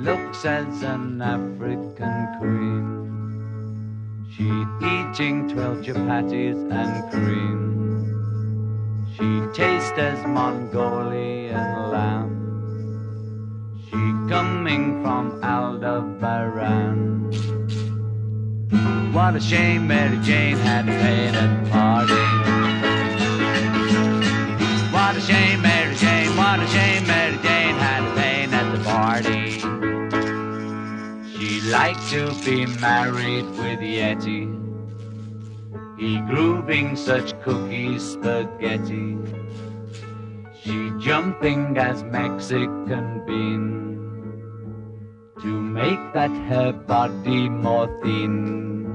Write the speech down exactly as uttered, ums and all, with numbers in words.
looks as an African queen. She'd eating twelve chapatis and cream. She tastes as Mongolian lamb. She coming from Aldebaran. What a shame Mary Jane had to pay at the party. What a shame Mary Jane, what a shame Mary Jane had to pay at the party. She liked to be married with Yeti. He grooving such cookies spaghetti. She jumping as Mexican bean to make that her body more thin.